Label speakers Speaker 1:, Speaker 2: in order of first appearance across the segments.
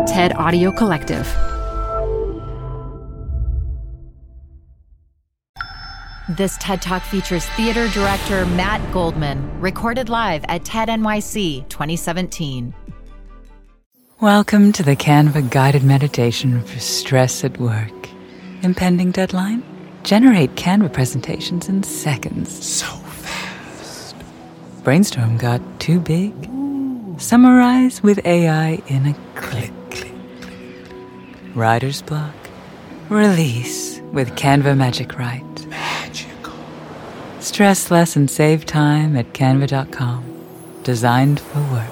Speaker 1: TED Audio Collective. This TED Talk features theater director Matt Goldman, recorded live at TED NYC 2017.
Speaker 2: Welcome to the Canva guided meditation for stress at work. Impending deadline? Generate Canva presentations in seconds.
Speaker 3: So fast.
Speaker 2: Brainstorm got too big? Ooh. Summarize with AI in a click. Writer's block? Release with Canva Magic Write.
Speaker 3: Magical.
Speaker 2: Stress less and save time at canva.com. Designed for work.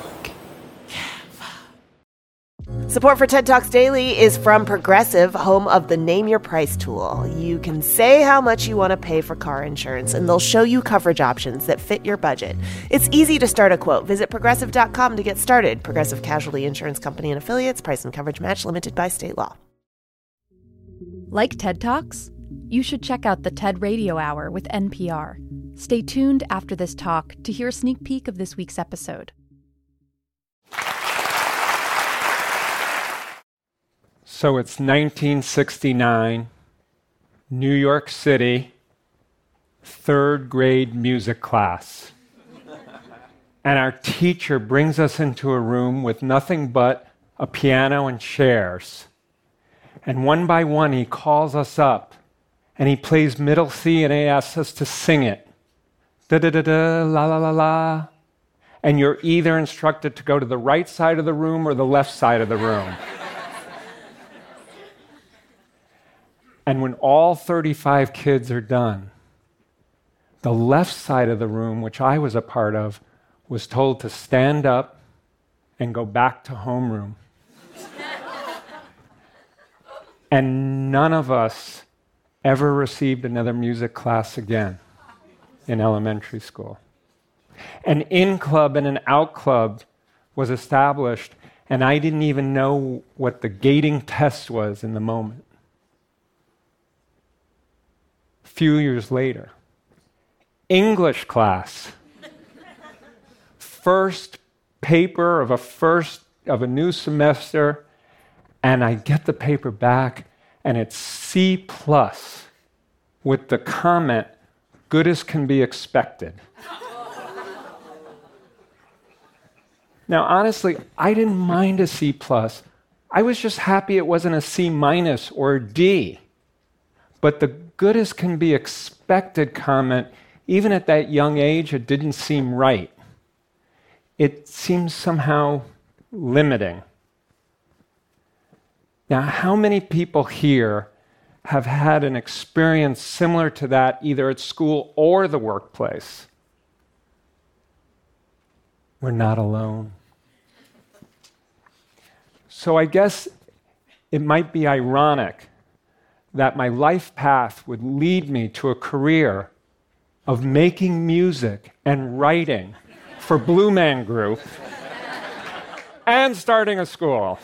Speaker 4: Support for TED Talks Daily is from Progressive, home of the Name Your Price tool. You can say how much you want to pay for car insurance, and they'll show you coverage options that fit your budget. It's easy to start a quote. Visit Progressive.com to get started. Progressive Casualty Insurance Company and Affiliates. Price and coverage match limited by state law.
Speaker 5: Like TED Talks? You should check out the TED Radio Hour with NPR. Stay tuned after this talk to hear a sneak peek of this week's episode.
Speaker 6: So it's 1969, New York City, third grade music class. And our teacher brings us into a room with nothing but a piano and chairs. And one by one, he calls us up, and he plays middle C, and he asks us to sing it. Da-da-da-da, la-la-la-la. And you're either instructed to go to the right side of the room or the left side of the room. And when all 35 kids are done, the left side of the room, which I was a part of, was told to stand up and go back to homeroom. And none of us ever received another music class again in elementary school. An in club and an out club was established, and I didn't even know what the gating test was in the moment. Few years later, English class, first paper of a new semester, and I get the paper back, and it's C+ with the comment, good as can be expected. Now, honestly, I didn't mind a C+. I was just happy it wasn't a C- or a D. But the good as can be expected comment, even at that young age, it didn't seem right. It seemed somehow limiting. Now, how many people here have had an experience similar to that, either at school or the workplace? We're not alone. So I guess it might be ironic that my life path would lead me to a career of making music and writing for Blue Man Group and starting a school.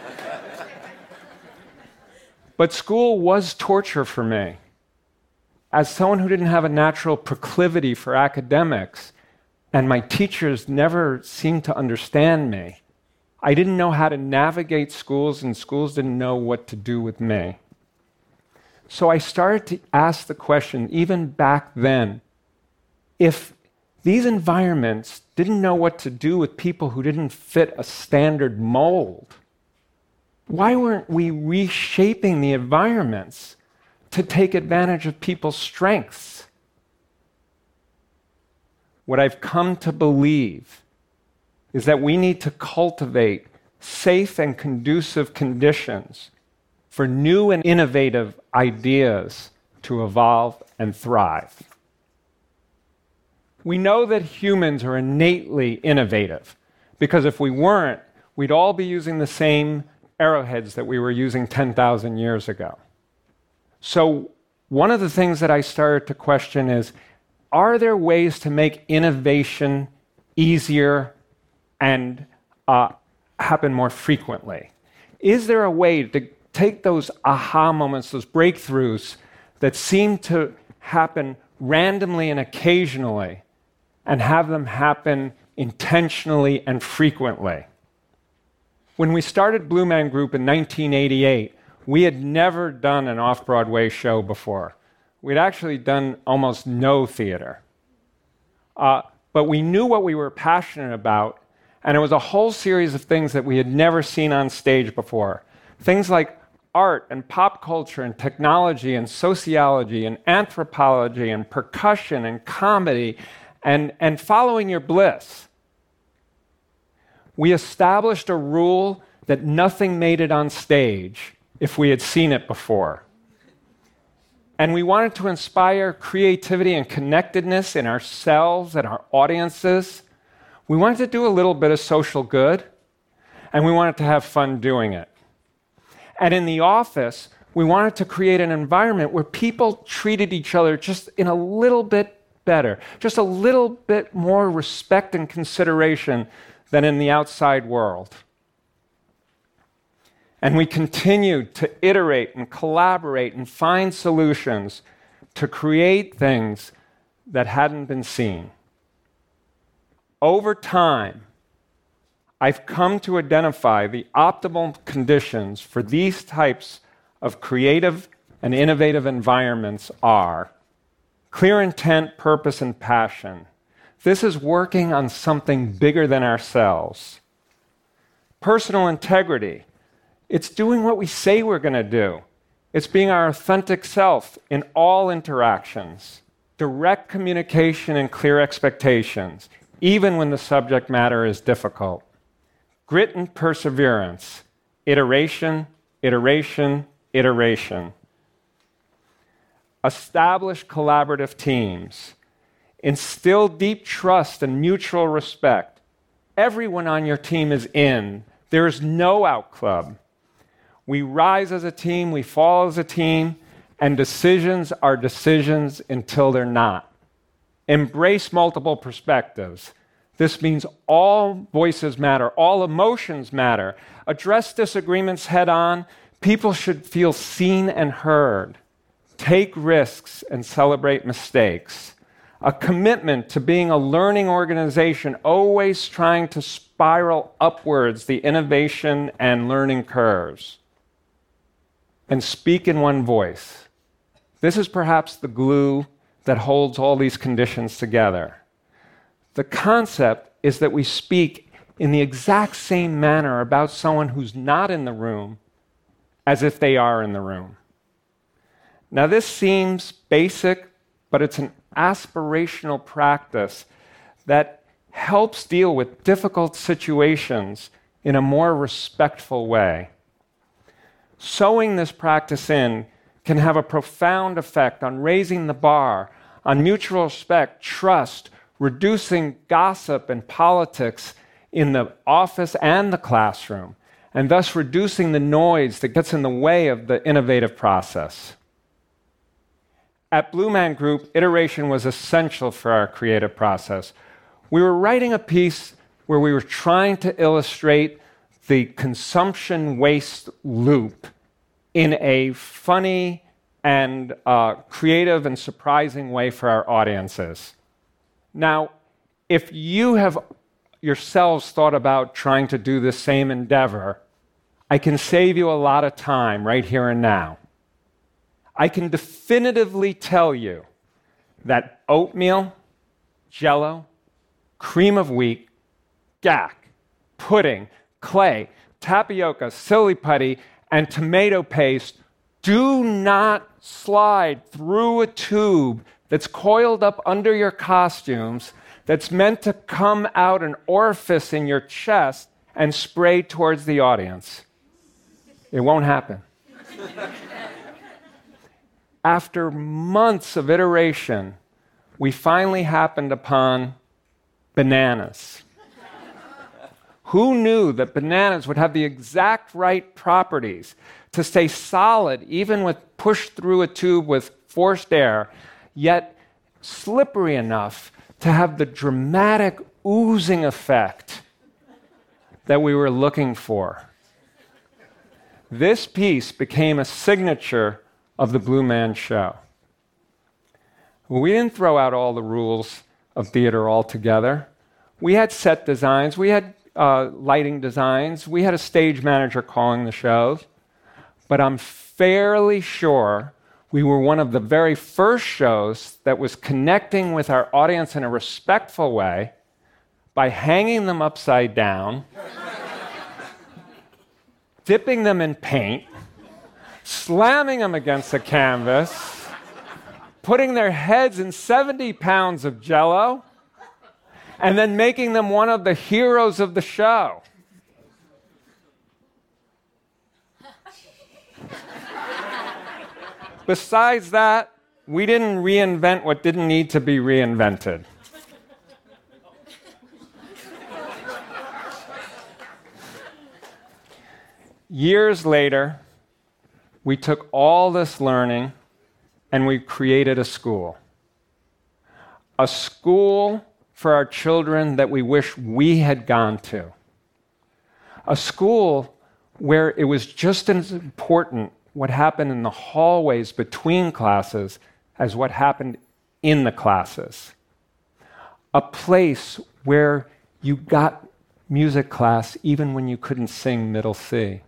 Speaker 6: But school was torture for me. As someone who didn't have a natural proclivity for academics, and my teachers never seemed to understand me, I didn't know how to navigate schools, and schools didn't know what to do with me. So I started to ask the question, even back then, if these environments didn't know what to do with people who didn't fit a standard mold, why weren't we reshaping the environments to take advantage of people's strengths? What I've come to believe is that we need to cultivate safe and conducive conditions for new and innovative ideas to evolve and thrive. We know that humans are innately innovative, because if we weren't, we'd all be using the same arrowheads that we were using 10,000 years ago. So one of the things that I started to question is, are there ways to make innovation easier and happen more frequently? Is there a way to take those aha moments, those breakthroughs that seem to happen randomly and occasionally, and have them happen intentionally and frequently? When we started Blue Man Group in 1988, we had never done an off-Broadway show before. We'd actually done almost no theater. But we knew what we were passionate about, and it was a whole series of things that we had never seen on stage before. Things like art and pop culture and technology and sociology and anthropology and percussion and comedy and following your bliss. We established a rule that nothing made it on stage if we had seen it before. And we wanted to inspire creativity and connectedness in ourselves and our audiences. We wanted to do a little bit of social good, and we wanted to have fun doing it. And in the office, we wanted to create an environment where people treated each other just in a little bit better, just a little bit more respect and consideration than in the outside world. And we continued to iterate and collaborate and find solutions to create things that hadn't been seen. Over time, I've come to identify the optimal conditions for these types of creative and innovative environments are clear intent, purpose, and passion. This is working on something bigger than ourselves. Personal integrity. It's doing what we say we're going to do. It's being our authentic self in all interactions. Direct communication and clear expectations, even when the subject matter is difficult. Grit and perseverance. Iteration, iteration, iteration. Establish collaborative teams. Instill deep trust and mutual respect. Everyone on your team is in. There is no out club. We rise as a team, we fall as a team, and decisions are decisions until they're not. Embrace multiple perspectives. This means all voices matter, all emotions matter. Address disagreements head on. People should feel seen and heard. Take risks and celebrate mistakes. A commitment to being a learning organization, always trying to spiral upwards the innovation and learning curves. And speak in one voice. This is perhaps the glue that holds all these conditions together. The concept is that we speak in the exact same manner about someone who's not in the room as if they are in the room. Now, this seems basic, but it's an aspirational practice that helps deal with difficult situations in a more respectful way. Sewing this practice in can have a profound effect on raising the bar, on mutual respect, trust, reducing gossip and politics in the office and the classroom, and thus reducing the noise that gets in the way of the innovative process. At Blue Man Group, iteration was essential for our creative process. We were writing a piece where we were trying to illustrate the consumption waste loop in a funny and creative and surprising way for our audiences. Now, if you have yourselves thought about trying to do the same endeavor, I can save you a lot of time right here and now. I can definitively tell you that oatmeal, Jell-O, cream of wheat, gack, pudding, clay, tapioca, silly putty, and tomato paste do not slide through a tube that's coiled up under your costumes that's meant to come out an orifice in your chest and spray towards the audience. It won't happen. After months of iteration, we finally happened upon bananas. Who knew that bananas would have the exact right properties to stay solid even with pushed through a tube with forced air, yet slippery enough to have the dramatic oozing effect that we were looking for? This piece became a signature of the Blue Man Show. We didn't throw out all the rules of theater altogether. We had set designs, we had lighting designs. We had a stage manager calling the shows. But I'm fairly sure we were one of the very first shows that was connecting with our audience in a respectful way by hanging them upside down, dipping them in paint, slamming them against the canvas, putting their heads in 70 pounds of Jell-O, and then making them one of the heroes of the show. Besides that, we didn't reinvent what didn't need to be reinvented. Years later, we took all this learning and we created a school. A school for our children that we wish we had gone to. A school where it was just as important what happened in the hallways between classes as what happened in the classes. A place where you got music class even when you couldn't sing middle C.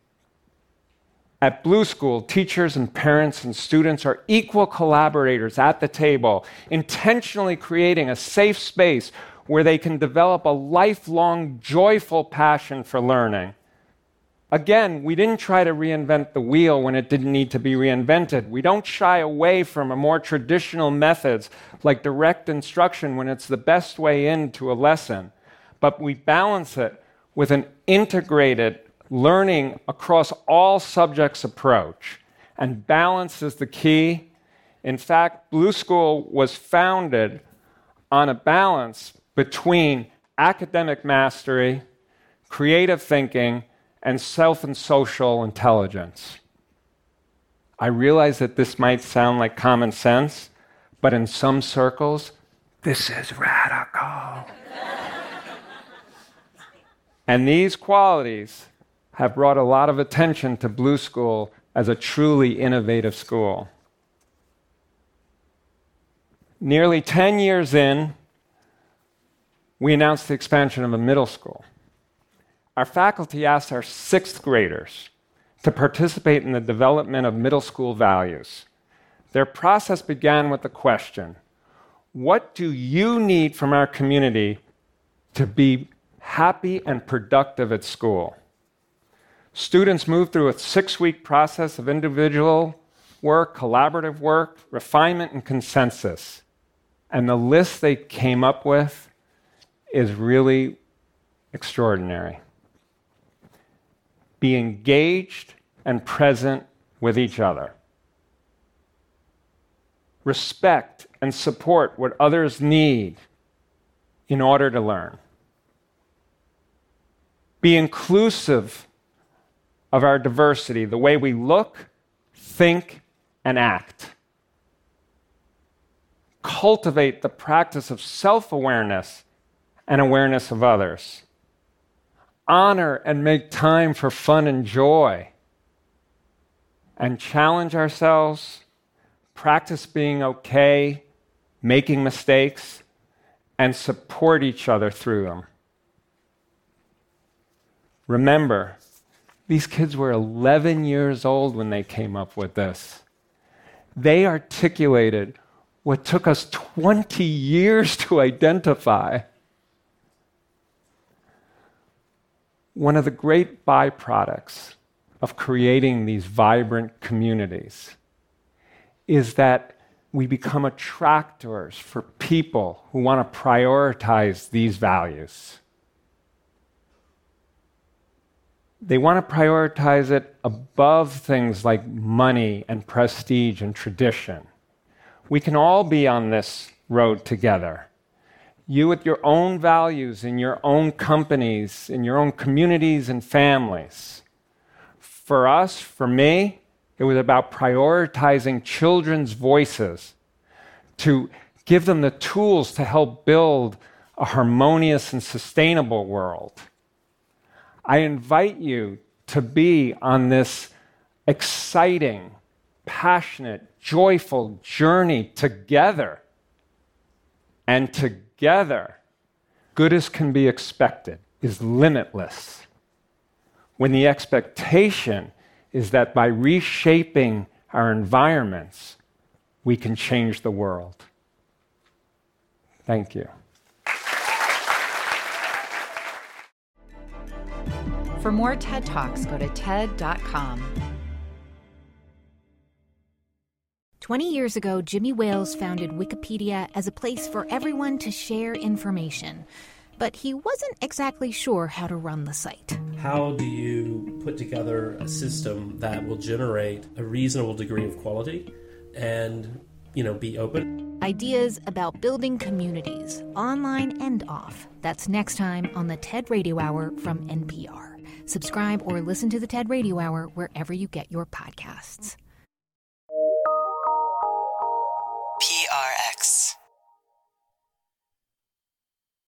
Speaker 6: At Blue School, teachers and parents and students are equal collaborators at the table, intentionally creating a safe space where they can develop a lifelong, joyful passion for learning. Again, we didn't try to reinvent the wheel when it didn't need to be reinvented. We don't shy away from a more traditional methods like direct instruction when it's the best way into a lesson, but we balance it with an integrated learning across all subjects approach. And balance is the key. In fact, Blue School was founded on a balance between academic mastery, creative thinking, and self and social intelligence. I realize that this might sound like common sense, but in some circles, this is radical. And these qualities have brought a lot of attention to Blue School as a truly innovative school. Nearly 10 years in, we announced the expansion of a middle school. Our faculty asked our sixth graders to participate in the development of middle school values. Their process began with the question, what do you need from our community to be happy and productive at school? Students moved through a 6-week process of individual work, collaborative work, refinement, and consensus. And the list they came up with is really extraordinary. Be engaged and present with each other. Respect and support what others need in order to learn. Be inclusive of our diversity, the way we look, think, and act. Cultivate the practice of self-awareness and awareness of others. Honor and make time for fun and joy. And challenge ourselves, practice being okay, making mistakes, and support each other through them. Remember, these kids were 11 years old when they came up with this. They articulated what took us 20 years to identify. One of the great byproducts of creating these vibrant communities is that we become attractors for people who want to prioritize these values. They want to prioritize it above things like money and prestige and tradition. We can all be on this road together. You with your own values in your own companies, in your own communities and families. For us, for me, it was about prioritizing children's voices to give them the tools to help build a harmonious and sustainable world. I invite you to be on this exciting, passionate, joyful journey together. And together, good as can be expected is limitless. When the expectation is that by reshaping our environments, we can change the world. Thank you.
Speaker 1: For more TED Talks, go to TED.com.
Speaker 7: 20 years ago, Jimmy Wales founded Wikipedia as a place for everyone to share information. But he wasn't exactly sure how to run the site.
Speaker 8: How do you put together a system that will generate a reasonable degree of quality and, be open?
Speaker 7: Ideas about building communities, online and off. That's next time on the TED Radio Hour from NPR. Subscribe or listen to the TED Radio Hour wherever you get your podcasts.